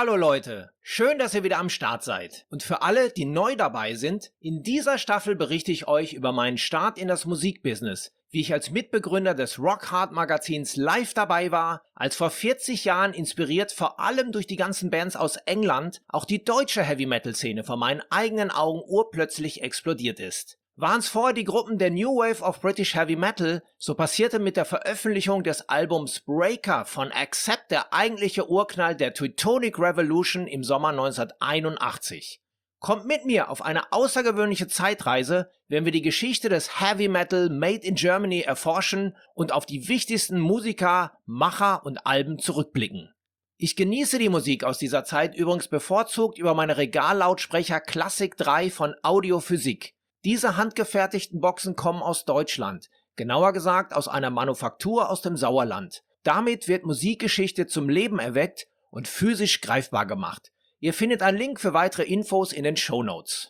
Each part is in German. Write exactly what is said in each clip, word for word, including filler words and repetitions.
Hallo Leute, schön, dass ihr wieder am Start seid. Und für alle, die neu dabei sind, in dieser Staffel berichte ich euch über meinen Start in das Musikbusiness, wie ich als Mitbegründer des Rock Hard Magazins live dabei war, als vor vierzig Jahren inspiriert vor allem durch die ganzen Bands aus England auch die deutsche Heavy-Metal-Szene vor meinen eigenen Augen urplötzlich explodiert ist. Waren es vorher die Gruppen der New Wave of British Heavy Metal, so passierte mit der Veröffentlichung des Albums Breaker von Accept der eigentliche Urknall der Teutonic Revolution im Sommer neunzehnhunderteinundachtzig. Kommt mit mir auf eine außergewöhnliche Zeitreise, wenn wir die Geschichte des Heavy Metal Made in Germany erforschen und auf die wichtigsten Musiker, Macher und Alben zurückblicken. Ich genieße die Musik aus dieser Zeit übrigens bevorzugt über meine Regallautsprecher Classic drei von Audiophysik. Diese handgefertigten Boxen kommen aus Deutschland, genauer gesagt aus einer Manufaktur aus dem Sauerland. Damit wird Musikgeschichte zum Leben erweckt und physisch greifbar gemacht. Ihr findet einen Link für weitere Infos in den Shownotes.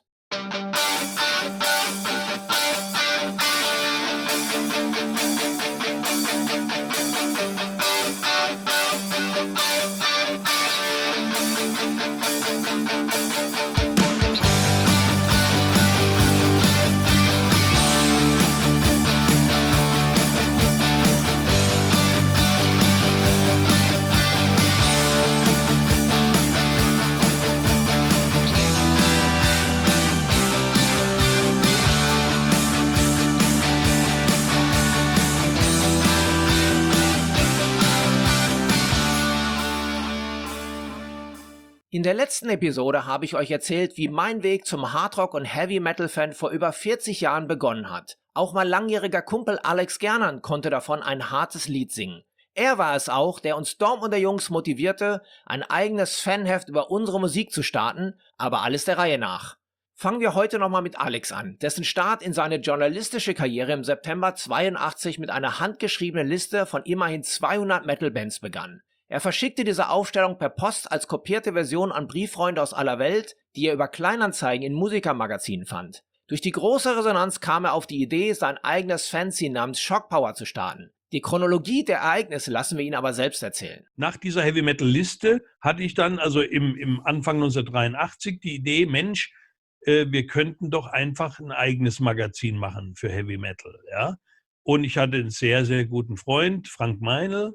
In der letzten Episode habe ich euch erzählt, wie mein Weg zum Hardrock- und Heavy-Metal-Fan vor über vierzig Jahren begonnen hat. Auch mein langjähriger Kumpel Alex Gernand konnte davon ein hartes Lied singen. Er war es auch, der uns Storm und der Jungs motivierte, ein eigenes Fanheft über unsere Musik zu starten, aber alles der Reihe nach. Fangen wir heute nochmal mit Alex an, dessen Start in seine journalistische Karriere im September zweiundachtzig mit einer handgeschriebenen Liste von immerhin zweihundert Metal-Bands begann. Er verschickte diese Aufstellung per Post als kopierte Version an Brieffreunde aus aller Welt, die er über Kleinanzeigen in Musikermagazinen fand. Durch die große Resonanz kam er auf die Idee, sein eigenes Fanzine namens Shock Power zu starten. Die Chronologie der Ereignisse lassen wir ihn aber selbst erzählen. Nach dieser Heavy-Metal-Liste hatte ich dann also im, im Anfang neunzehnhundertdreiundachtzig die Idee, Mensch, äh, wir könnten doch einfach ein eigenes Magazin machen für Heavy-Metal. Ja? Und ich hatte einen sehr, sehr guten Freund, Frank Meinl,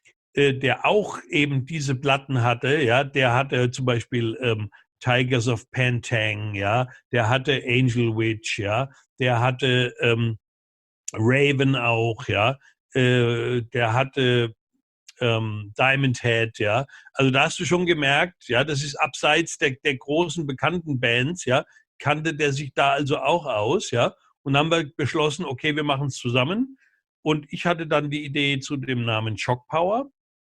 der auch eben diese Platten hatte, ja, der hatte zum Beispiel ähm, Tigers of Pantang, ja, der hatte Angel Witch, ja, der hatte ähm, Raven auch, ja, äh, der hatte ähm, Diamond Head, ja, also da hast du schon gemerkt, ja, das ist abseits der, der großen bekannten Bands, ja, kannte der sich da also auch aus, ja, und haben wir beschlossen, okay, wir machen es zusammen und ich hatte dann die Idee zu dem Namen Shock Power.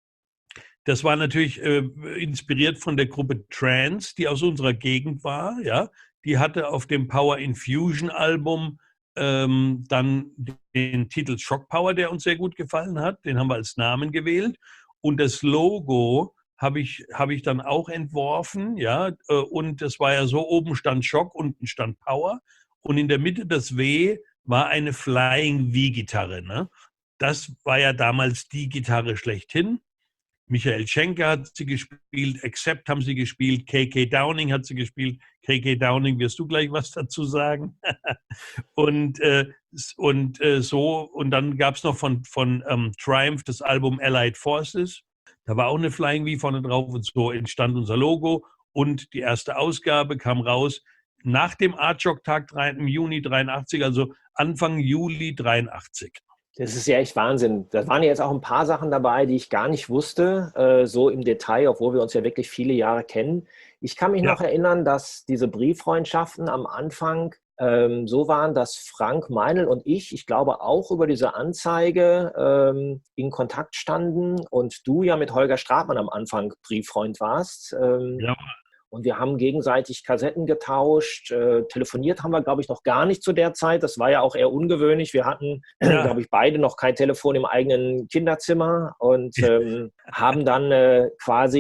Das war natürlich äh, inspiriert von der Gruppe Trance, die aus unserer Gegend war. Ja? Die hatte auf dem Power Infusion Album ähm, dann den Titel Shock Power, der uns sehr gut gefallen hat. Den haben wir als Namen gewählt. Und das Logo habe ich, hab ich dann auch entworfen. Ja? Äh, und das war ja so, oben stand Shock, unten stand Power. Und in der Mitte das W war eine Flying V-Gitarre. Ne? Das war ja damals die Gitarre schlechthin. Michael Schenker hat sie gespielt, Accept haben sie gespielt, K K Downing hat sie gespielt. K K Downing, wirst du gleich was dazu sagen? und äh, und äh, so, und dann gab es noch von, von ähm, Triumph das Album Allied Forces. Da war auch eine Flying V vorne drauf und so entstand unser Logo. Und die erste Ausgabe kam raus nach dem Artjock-Tag im Juni dreiundachtzig, also Anfang Juli dreiundachtzig. Das ist ja echt Wahnsinn. Da waren ja jetzt auch ein paar Sachen dabei, die ich gar nicht wusste, äh, so im Detail, obwohl wir uns ja wirklich viele Jahre kennen. Ich kann mich ja. noch erinnern, dass diese Brieffreundschaften am Anfang ähm, so waren, dass Frank Meinl und ich, ich glaube auch über diese Anzeige ähm, in Kontakt standen und du ja mit Holger Stratmann am Anfang Brieffreund warst. Ähm, ja. Und wir haben gegenseitig Kassetten getauscht. Äh, telefoniert haben wir, glaube ich, noch gar nicht zu der Zeit. Das war ja auch eher ungewöhnlich. Wir hatten, ja. glaube ich, beide noch kein Telefon im eigenen Kinderzimmer und ähm, haben dann äh, quasi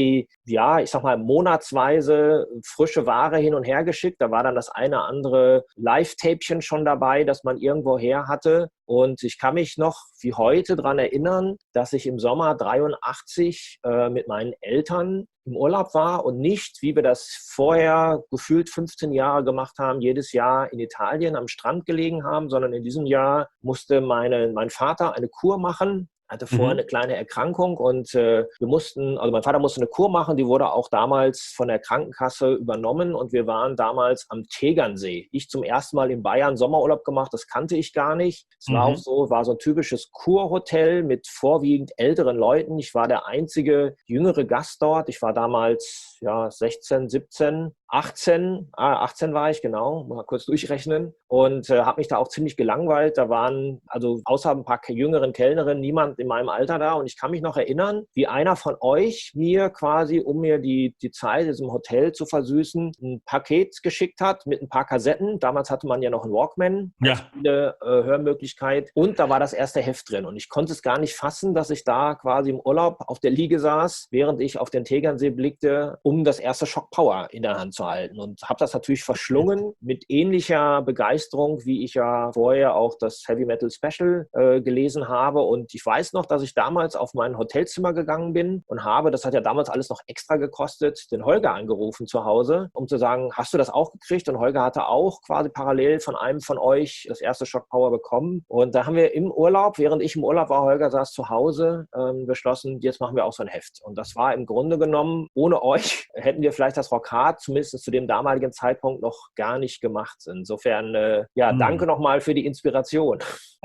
ja, ich sag mal, monatsweise frische Ware hin und her geschickt. Da war dann das eine andere Live-Tapchen schon dabei, das man irgendwo her hatte. Und ich kann mich noch wie heute daran erinnern, dass ich im Sommer dreiundachtzig äh, mit meinen Eltern im Urlaub war und nicht, wie wir das vorher gefühlt fünfzehn Jahre gemacht haben, jedes Jahr in Italien am Strand gelegen haben, sondern in diesem Jahr musste meine, mein Vater eine Kur machen. Hatte vorher mhm. eine kleine Erkrankung und äh, wir mussten, also mein Vater musste eine Kur machen, die wurde auch damals von der Krankenkasse übernommen und wir waren damals am Tegernsee. Ich zum ersten Mal in Bayern Sommerurlaub gemacht, das kannte ich gar nicht. Es mhm. war auch so, war so ein typisches Kurhotel mit vorwiegend älteren Leuten. Ich war der einzige jüngere Gast dort. Ich war damals ja sechzehn, siebzehn, achtzehn, ah, achtzehn war ich, genau, mal kurz durchrechnen und äh, habe mich da auch ziemlich gelangweilt. Da waren also außer ein paar jüngeren Kellnerinnen niemand in meinem Alter da und ich kann mich noch erinnern, wie einer von euch mir quasi, um mir die, die Zeit in diesem Hotel zu versüßen, ein Paket geschickt hat mit ein paar Kassetten. Damals hatte man ja noch einen Walkman, ja. viele äh, Hörmöglichkeit und da war das erste Heft drin und ich konnte es gar nicht fassen, dass ich da quasi im Urlaub auf der Liege saß, während ich auf den Tegernsee blickte, um das erste Shock Power in der Hand zu halten und habe das natürlich verschlungen mit ähnlicher Begeisterung, wie ich ja vorher auch das Heavy Metal Special äh, gelesen habe und ich weiß noch, dass ich damals auf mein Hotelzimmer gegangen bin und habe, das hat ja damals alles noch extra gekostet, den Holger angerufen zu Hause, um zu sagen, hast du das auch gekriegt? Und Holger hatte auch quasi parallel von einem von euch das erste Shock Power bekommen und da haben wir im Urlaub, während ich im Urlaub war, Holger saß zu Hause, ähm, beschlossen, jetzt machen wir auch so ein Heft und das war im Grunde genommen, ohne euch hätten wir vielleicht das Rock Hard zumindest zu dem damaligen Zeitpunkt noch gar nicht gemacht. Insofern, äh, ja, hm. danke nochmal für die Inspiration.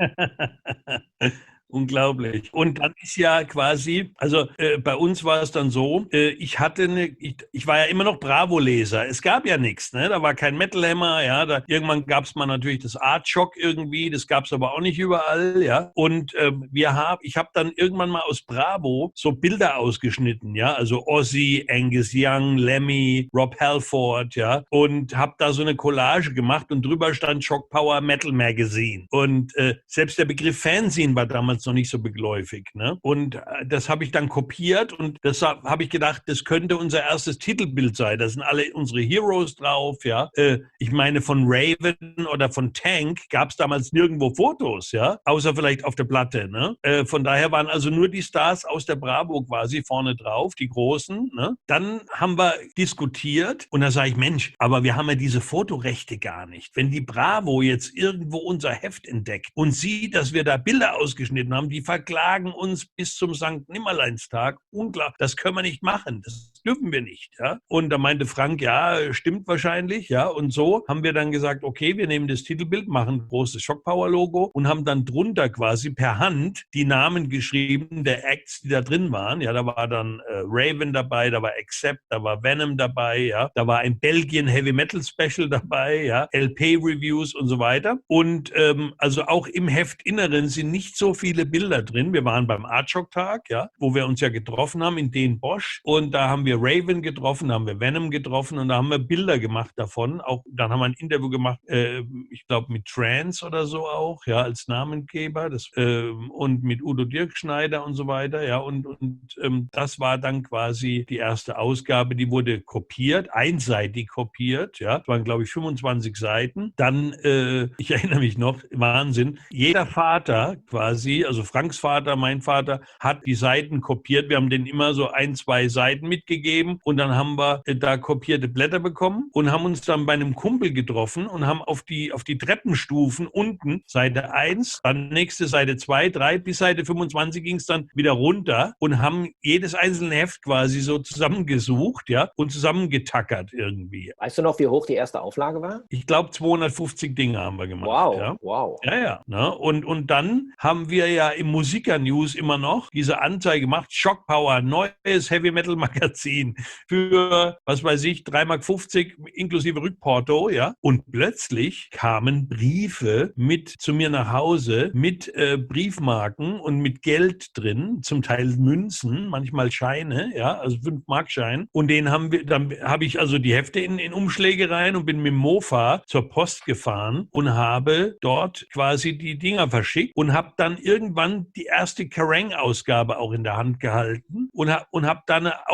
Unglaublich. Und dann ist ja quasi, also äh, bei uns war es dann so, äh, ich hatte eine, ich, ich war ja immer noch Bravo-Leser. Es gab ja nichts, ne? Da war kein Metal Hammer, ja. Da, irgendwann gab es mal natürlich das Art Shock irgendwie, das gab es aber auch nicht überall, ja. Und ähm, wir haben, ich habe dann irgendwann mal aus Bravo so Bilder ausgeschnitten, ja. Also Ozzy, Angus Young, Lemmy, Rob Halford, ja. Und habe da so eine Collage gemacht und drüber stand Shock Power Metal Magazine. Und äh, selbst der Begriff Fanzine war damals noch nicht so begläufig. Ne? Und das habe ich dann kopiert und das habe ich gedacht, das könnte unser erstes Titelbild sein. Da sind alle unsere Heroes drauf. Ja? Äh, ich meine, von Raven oder von Tank gab es damals nirgendwo Fotos, ja, außer vielleicht auf der Platte. Ne? Äh, von daher waren also nur die Stars aus der Bravo quasi vorne drauf, die Großen. Ne? Dann haben wir diskutiert und da sage ich, Mensch, aber wir haben ja diese Fotorechte gar nicht. Wenn die Bravo jetzt irgendwo unser Heft entdeckt und sieht, dass wir da Bilder ausgeschnitten haben, die verklagen uns bis zum Sankt Nimmerleinstag. Unglaublich, das können wir nicht machen, das dürfen wir nicht. Ja? Und da meinte Frank, ja, stimmt wahrscheinlich. Ja? Und so haben wir dann gesagt, okay, wir nehmen das Titelbild, machen ein großes Shock Power Logo und haben dann drunter quasi per Hand die Namen geschrieben der Acts, die da drin waren. Ja, da war dann äh, Raven dabei, da war Accept, da war Venom dabei, ja, da war ein Belgien Heavy Metal Special dabei, ja, L P Reviews und so weiter. Und ähm, also auch im Heftinneren sind nicht so viele Bilder drin. Wir waren beim Artshock-Tag, ja, wo wir uns ja getroffen haben in Den Bosch und da haben wir Raven getroffen, da haben wir Venom getroffen und da haben wir Bilder gemacht davon. Auch dann haben wir ein Interview gemacht, äh, ich glaube mit Trance oder so auch, ja, als Namengeber das, äh, und mit Udo Dirkschneider und so weiter, ja, und, und ähm, das war dann quasi die erste Ausgabe, die wurde kopiert, einseitig kopiert, ja, das waren glaube ich fünfundzwanzig Seiten. Dann, äh, ich erinnere mich noch, Wahnsinn, jeder Vater quasi, also Franks Vater, mein Vater, hat die Seiten kopiert. Wir haben denen immer so ein, zwei Seiten mitgegeben und dann haben wir da kopierte Blätter bekommen und haben uns dann bei einem Kumpel getroffen und haben auf die, auf die Treppenstufen unten Seite eins, dann nächste Seite zwei, drei, bis Seite fünfundzwanzig ging es dann wieder runter und haben jedes einzelne Heft quasi so zusammengesucht, ja, und zusammengetackert irgendwie. Weißt du noch, wie hoch die erste Auflage war? Ich glaube zweihundertfünfzig Dinge haben wir gemacht. Wow, ja. wow. Ja, ja. Ne? Und, und dann haben wir ja im Musiker-News immer noch diese Anzeige gemacht, Shock Power, neues Heavy-Metal-Magazin für, was weiß ich, drei Mark fünfzig inklusive Rückporto, ja. Und plötzlich kamen Briefe mit zu mir nach Hause mit äh, Briefmarken und mit Geld drin, zum Teil Münzen, manchmal Scheine, ja, also fünf Mark Schein. Und den haben wir, dann habe ich also die Hefte in, in Umschläge rein und bin mit dem Mofa zur Post gefahren und habe dort quasi die Dinger verschickt und habe dann irgendwann die erste Kerrang-Ausgabe auch in der Hand gehalten und habe und hab dann auch im Kerrang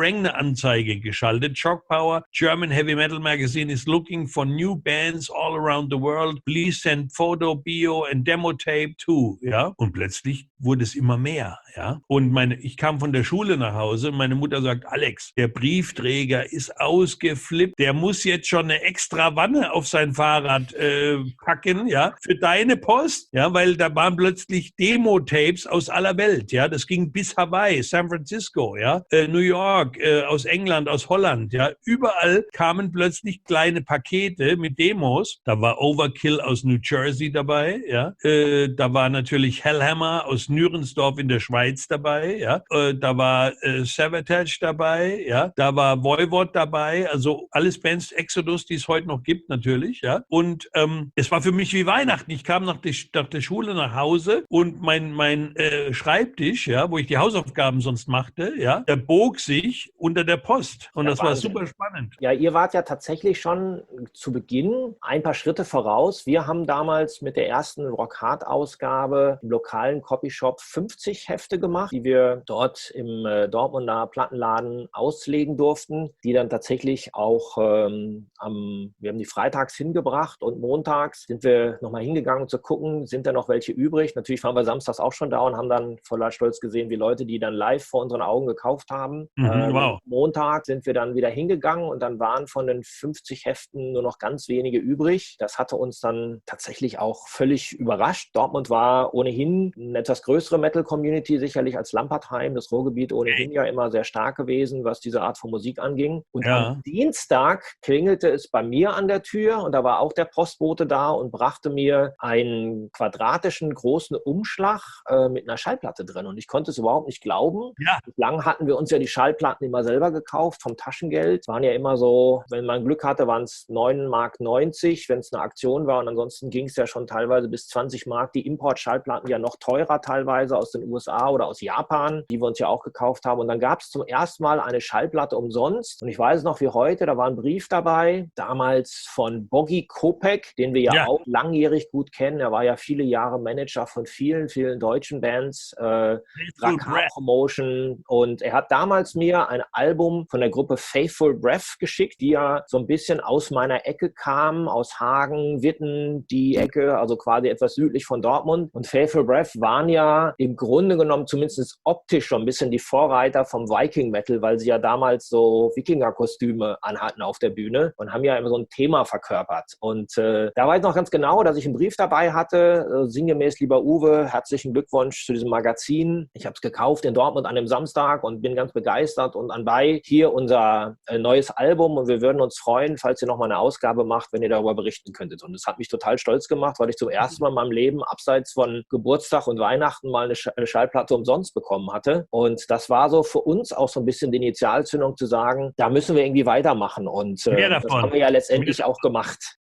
Kerrang eine Anzeige geschaltet. Shock Power, German Heavy Metal Magazine is looking for new bands all around the world. Please send photo, bio and demo tape to. Ja, und plötzlich wurde es immer mehr. Ja, und meine, ich kam von der Schule nach Hause und meine Mutter sagt, Alex, der Briefträger ist ausgeflippt. Der muss jetzt schon eine extra Wanne auf sein Fahrrad äh, packen, ja, für deine Post, ja, weil da waren plötzlich Demo-Tapes aus aller Welt, ja, das ging bis Hawaii, San Francisco, ja, äh, New York, äh, aus England, aus Holland, ja, überall kamen plötzlich kleine Pakete mit Demos. Da war Overkill aus New Jersey dabei, ja, äh, da war natürlich Hellhammer aus Nürensdorf in der Schweiz dabei, ja, äh, da war äh, Savatage dabei, ja, da war Voivod dabei, also alles Bands, Exodus, die es heute noch gibt natürlich, ja, und ähm, es war für mich wie Weihnachten. Ich kam nach, die, nach der Schule nach Hause und mein, mein äh, Schreibtisch, ja, wo ich die Hausaufgaben sonst machte, ja, der bog sich unter der Post und ja, das Wahnsinn. War super spannend. Ja, ihr wart ja tatsächlich schon zu Beginn ein paar Schritte voraus. Wir haben damals mit der ersten Rock-Hard-Ausgabe im lokalen Copyshop fünfzig Hefte gemacht, die wir dort im äh, Dortmunder Plattenladen auslegen durften, die dann tatsächlich auch ähm, am, wir haben die freitags hingebracht und montags sind wir nochmal hingegangen, um zu gucken, sind da noch welche übrig. Natürlich waren wir samstags auch schon da und haben dann voller Stolz gesehen, wie Leute, die dann live vor unseren Augen gekauft haben. Mhm, ähm, wow. Montag sind wir dann wieder hingegangen und dann waren von den fünfzig Heften nur noch ganz wenige übrig. Das hatte uns dann tatsächlich auch völlig überrascht. Dortmund war ohnehin eine etwas größere Metal-Community, sicherlich als Lampertheim, das Ruhrgebiet ohnehin ja immer sehr stark gewesen, was diese Art von Musik anging. Und ja. Am Dienstag klingelte es bei mir an der Tür und da war auch der Postbote da und brachte mir einen quadratischen großen Umschlag äh, mit einer Schallplatte drin. Und ich konnte es überhaupt nicht glauben. Ja. Bislang hatten wir uns ja die Schallplatten immer selber gekauft vom Taschengeld. Waren ja immer so, wenn man Glück hatte, waren es neun Mark neunzig, wenn es eine Aktion war. Und ansonsten ging es ja schon teilweise bis zwanzig Mark. Die Import-Schallplatten ja noch teurer teilweise aus den U S A oder aus Japan, die wir uns ja auch gekauft haben. Und dann gab es zum ersten Mal eine Schallplatte umsonst. Und ich weiß noch wie heute, da war ein Brief dabei, damals von Boggy Kopek, den wir ja, ja auch langjährig gut kennen. Er war ja viele Jahre Manager von vielen, vielen deutschen Bands, äh, Promotion. Und er hat damals mir ein Album von der Gruppe Faithful Breath geschickt, die ja so ein bisschen aus meiner Ecke kam, aus Hagen, Witten, die Ecke, also quasi etwas südlich von Dortmund. Und Faithful Breath waren ja im Grunde genommen zumindest optisch schon ein bisschen die Vorreiter vom Viking Metal, weil sie ja damals so Wikinger-Kostüme anhatten auf der Bühne und haben ja immer so ein Thema verkörpert. Und äh, da weiß ich noch ganz genau, dass ich einen Brief dabei hatte, äh, sinngemäß, lieber Uwe, herzlichen Glückwunsch zu diesem Magazin. Ich habe es gekauft in Dortmund an dem Samstag und bin ganz begeistert und anbei hier unser äh, neues Album und wir würden uns freuen, falls ihr nochmal eine Ausgabe macht, wenn ihr darüber berichten könntet. Und das hat mich total stolz gemacht, weil ich zum ersten Mal in meinem Leben abseits von Geburtstag und Weihnachten mal eine, Sch- eine Schallplatte umsonst bekommen hatte. Und das war so für uns auch so ein bisschen die Initialzündung zu sagen, da müssen wir irgendwie weitermachen. Und äh, das haben wir ja letztendlich auch gemacht.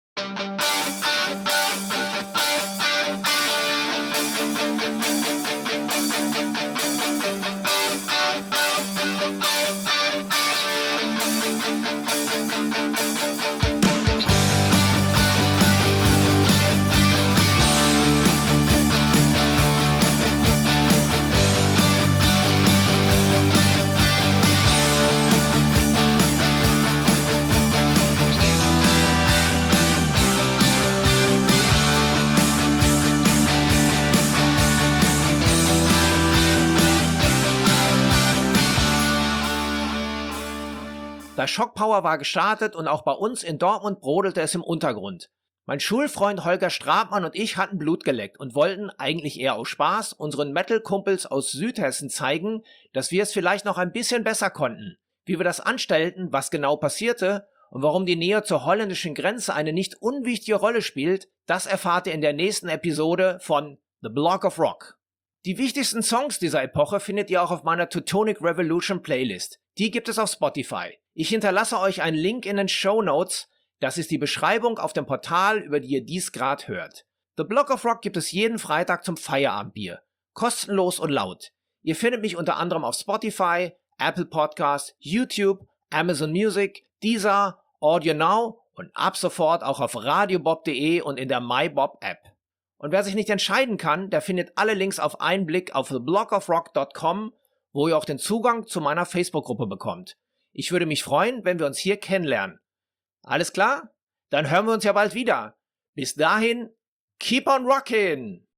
Das Shock Power war gestartet und auch bei uns in Dortmund brodelte es im Untergrund. Mein Schulfreund Holger Strabmann und ich hatten Blut geleckt und wollten, eigentlich eher aus Spaß, unseren Metal-Kumpels aus Südhessen zeigen, dass wir es vielleicht noch ein bisschen besser konnten. Wie wir das anstellten, was genau passierte und warum die Nähe zur holländischen Grenze eine nicht unwichtige Rolle spielt, das erfahrt ihr in der nächsten Episode von The Block of Rock. Die wichtigsten Songs dieser Epoche findet ihr auch auf meiner Teutonic Revolution Playlist. Die gibt es auf Spotify. Ich hinterlasse euch einen Link in den Shownotes. Das ist die Beschreibung auf dem Portal, über die ihr dies gerade hört. The Block of Rock gibt es jeden Freitag zum Feierabendbier. Kostenlos und laut. Ihr findet mich unter anderem auf Spotify, Apple Podcasts, YouTube, Amazon Music, Deezer, Audio Now und ab sofort auch auf radiobob punkt de und in der MyBob App. Und wer sich nicht entscheiden kann, der findet alle Links auf einen Blick auf the block of rock dot com, wo ihr auch den Zugang zu meiner Facebook-Gruppe bekommt. Ich würde mich freuen, wenn wir uns hier kennenlernen. Alles klar? Dann hören wir uns ja bald wieder. Bis dahin, keep on rockin'!